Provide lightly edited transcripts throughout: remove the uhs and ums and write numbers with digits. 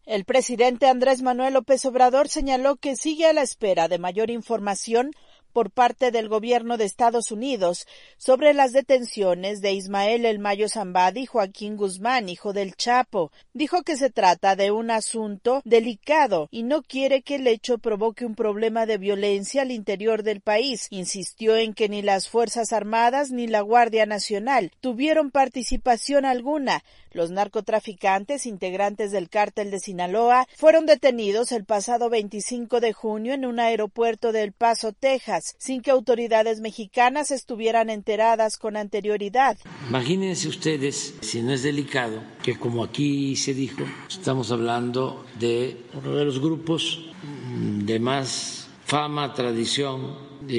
El presidente Andrés Manuel López Obrador señaló que sigue a la espera de mayor información por parte del gobierno de Estados Unidos sobre las detenciones de Ismael El Mayo Zambada y Joaquín Guzmán, hijo del Chapo. Dijo que se trata de un asunto delicado y no quiere que el hecho provoque un problema de violencia al interior del país. Insistió en que ni las Fuerzas Armadas ni la Guardia Nacional tuvieron participación alguna. Los narcotraficantes integrantes del cártel de Sinaloa fueron detenidos el pasado 25 de junio en un aeropuerto de El Paso, Texas, sin que autoridades mexicanas estuvieran enteradas con anterioridad. Imagínense ustedes, si no es delicado, que como aquí se dijo, estamos hablando de uno de los grupos de más fama, tradición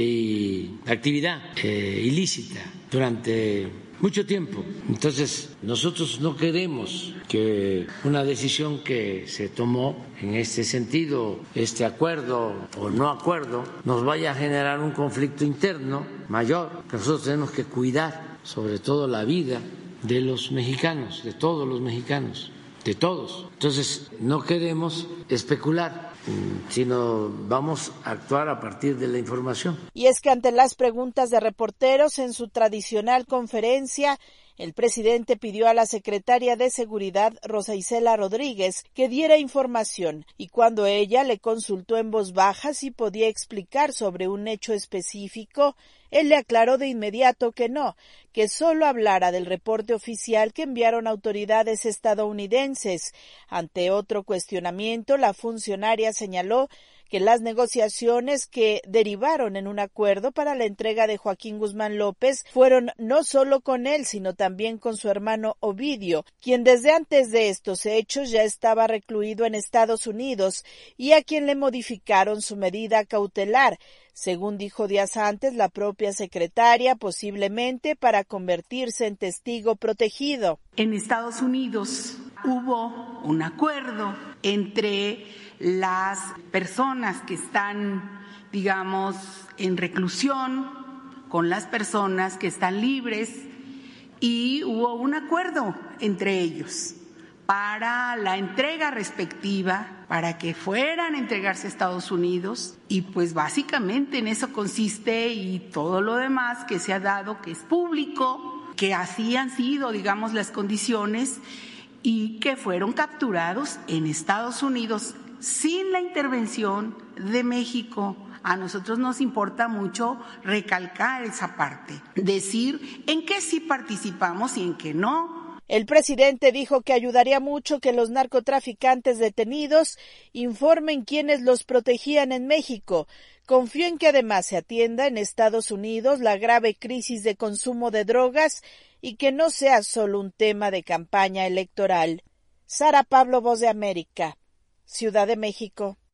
y actividad ilícita durante mucho tiempo. Entonces, nosotros no queremos que una decisión que se tomó en este sentido, este acuerdo o no acuerdo, nos vaya a generar un conflicto interno mayor, que nosotros tenemos que cuidar, sobre todo la vida de los mexicanos, de todos los mexicanos, de todos. Entonces, no queremos especular, sino vamos a actuar a partir de la información. Y es que ante las preguntas de reporteros en su tradicional conferencia, el presidente pidió a la secretaria de Seguridad, Rosa Isela Rodríguez, que diera información, y cuando ella le consultó en voz baja si podía explicar sobre un hecho específico, él le aclaró de inmediato que no, que solo hablara del reporte oficial que enviaron autoridades estadounidenses. Ante otro cuestionamiento, la funcionaria señaló que las negociaciones que derivaron en un acuerdo para la entrega de Joaquín Guzmán López fueron no solo con él, sino también con su hermano Ovidio, quien desde antes de estos hechos ya estaba recluido en Estados Unidos y a quien le modificaron su medida cautelar, según dijo días antes la propia secretaria, posiblemente para convertirse en testigo protegido. En Estados Unidos hubo un acuerdo entre las personas que están, digamos, en reclusión con las personas que están libres y hubo un acuerdo entre ellos para la entrega respectiva, para que fueran a entregarse a Estados Unidos y pues básicamente en eso consiste y todo lo demás que se ha dado, que es público, que así han sido, digamos, las condiciones y que fueron capturados en Estados Unidos sin la intervención de México. A nosotros nos importa mucho recalcar esa parte, decir en qué sí participamos y en qué no. El presidente dijo que ayudaría mucho que los narcotraficantes detenidos informen quiénes los protegían en México. Confió en que además se atienda en Estados Unidos la grave crisis de consumo de drogas y que no sea solo un tema de campaña electoral. Sara Pablo, Voz de América, Ciudad de México.